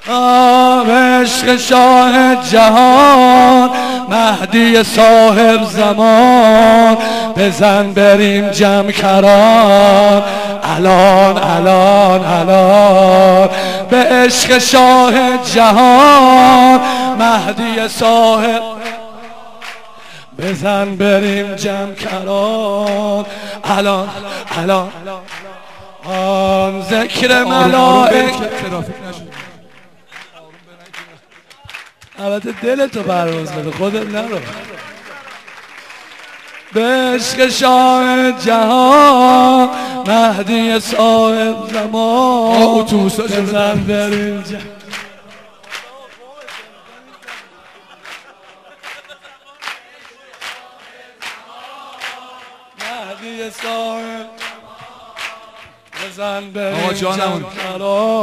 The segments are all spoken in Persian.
عشق شاه جهان مهدی صاحب زمان، بزن بریم جمع کران الان الان الان. به عشق شاه جهان مهدی صاحب، بزن بریم جمع کران الان الان. آن ذکر ملائک البته دلتو پرواز بده، خودت نرو. به عشق شاه جهان مهدی صاحب زمان، بزن بریم جمع. مهدی صاحب بزن بریم جمع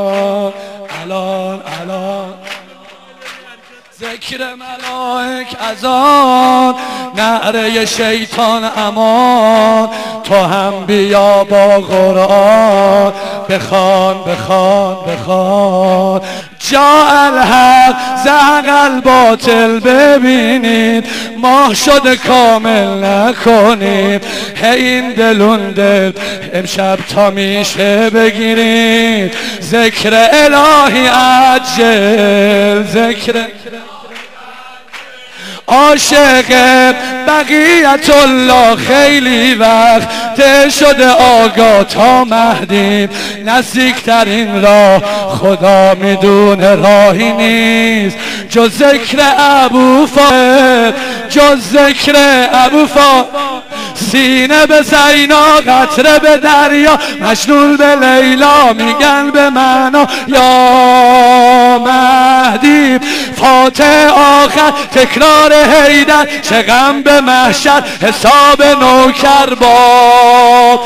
الان الان. ذکر ملائک از آن، نعره شیطان امان، تو هم بیا با قرآن بخوان بخوان بخوان. جا الحق زهق الباطل، ببینید ماه شده کامل نکنید. این دلون دل امشب تا میشه بگیرید، ذکر الهی عجل. ذکر عاشق بقیت الله خیلی وقت شده آگاه تا مهدی، نزدیکترین راه خدا میدونه راهی نیست جز ذکر ابوفاضل، جز ذکر ابوفاضل. سینه به زینا قطره به دریا، مجنون به لیلا میگن به معنا یا مهدی. فاتح آخر تکرار حیدر، چه غم به محشر حساب نوکر با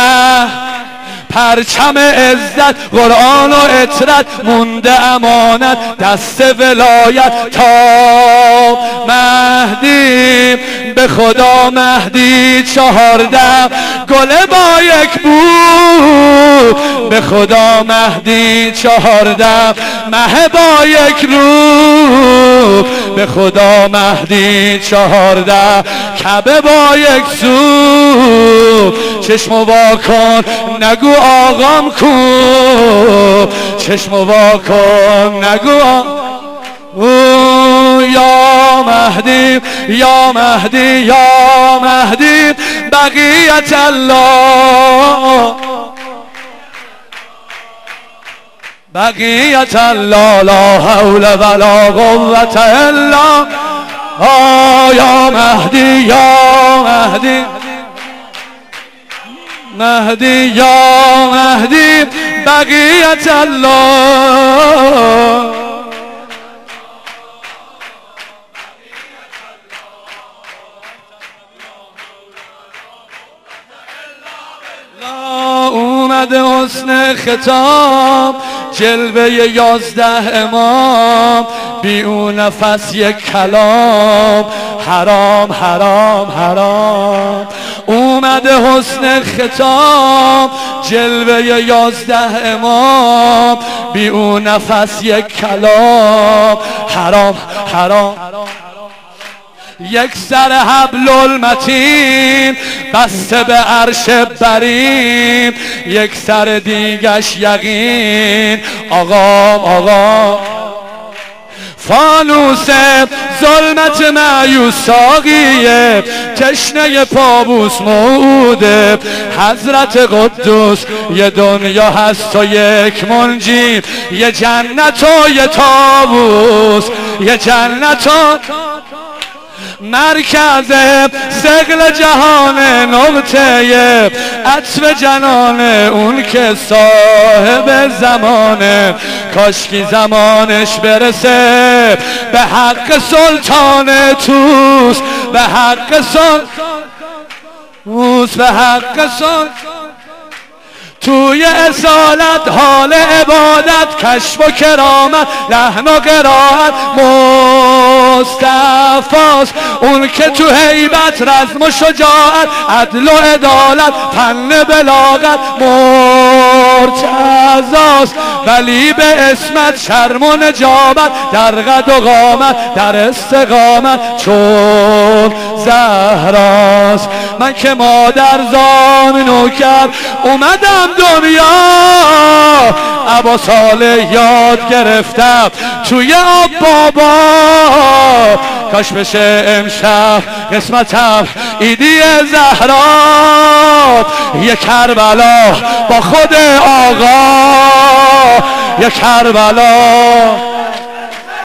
پرچم عزت قرآن و اطرت، مونده امانت دست ولایت تا مهدی. به خدا مهدی 14 گله با یک بو، به خدا مهدی 14 مه با یک رو، به خدا مهدی 14 کعبه با یک سو. چشمو وا کن نگو آقام کو، چشمو وا کن نگو یا مهدی یا مهدی یا مهدی بقیت الله، بقیت الله لا حول ولا قوة الا. یا مهدی یا مهدی مهدی یا مهدی بقیت الله. اومده حسن ختام، جلوه 11 امام، بی اون نفس یک کلام، حرام حرام حرام. اومده حسن ختام، جلوه 11 امام، بی اون نفس یک کلام، حرام حرام. یک سر حبل المتین بسته به عرش برین، یک سر دیگش یقین آقام آقام. فانوس ظلمت مایوس ساقیه، تشنه پابوس موعوده. حضرت قدوس یه دنیا هست و یک منجی، یه جنت و یه طاووس، یه جنت و مرکز ثقل جهان، نقطه عطف جنان اون که صاحب زمانه. کاشکی زمانش برسه به حق سلطان توس، به حق سلطان توس، به حق سلطان توی اصالت حال عبادت کشف و کرامت لحن و قرائت مصطفاست اون که تو هیبت رزم و شجاعت عدل و عدالت فن بلاغت مرتضاست ولی به اسمت شرم و نجابت در قد و قامت در استقامت چون زهراست من که مادر زان نوکر اومدم دنیا ابا صالح یاد گرفتم توی آب بابا کاش بشه امشب قسمتم ایدی زهرا یه کربلا با خود آقا یه کربلا